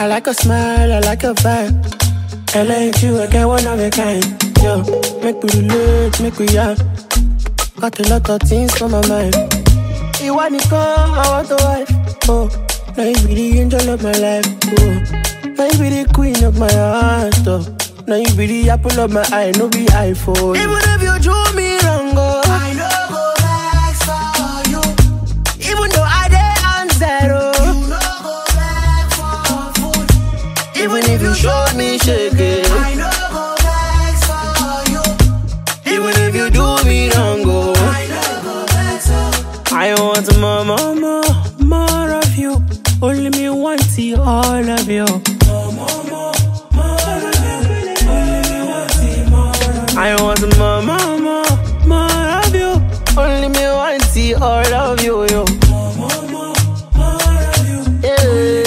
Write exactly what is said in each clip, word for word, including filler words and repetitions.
I like a smile, I like a vibe. I like you, I get one of a kind. Yo, make we relate, make we have. Got a lot of things on my mind. You want to come, I want to wife. Oh, now you be the angel of my life. Oh, now you be the queen of my heart. Oh, now you be the apple of my eye, no be iPhone. Even if you do me wrong, oh, I know go back for you. Even though I did on zero, you know go back for food. Even if you showed me shaking, I know go back for you. Even if you do me wrong, oh, I know go back so. I want more, more, more, more of you. Only me want see all of you. More, more, more, more of you. Only me want see more of you. I want more, more, more, more of you. Only me want see all of you, yo. More, more, more, more of you. Yeah.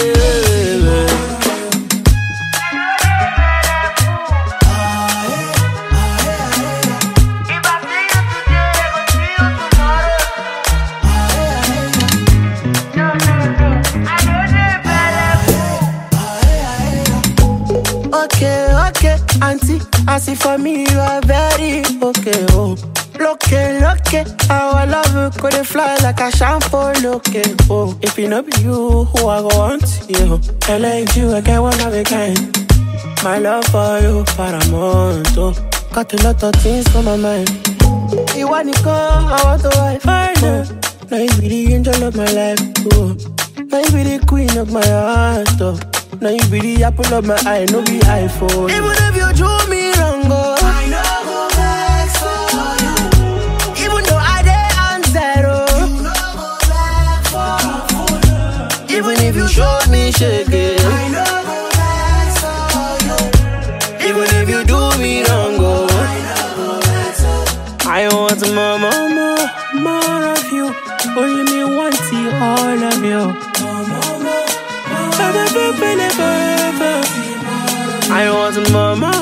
Okay, okay, auntie, I see for me you are very okay, oh. Look, look, our love could fly like a shampoo, look, oh. If it not be you, who I go want you? I like you, I get one of a kind. My love for you, paramount, oh. Got a lot of things on my mind. You want to come, I want to wife, I know. Now you be the angel of my life, oh. Now you be the queen of my heart, oh. Now you be the apple of my eye, no be iPhone. Even if you do me wrong, oh, I know go back for you. Even though I did on zero, you know go back for food. Even if you showed me shaking, I know go back for you. Even if you do me wrong, oh, I know go back so. I want more, more, more, more of you. Only me want see all of you. More, more, more. I want more, more.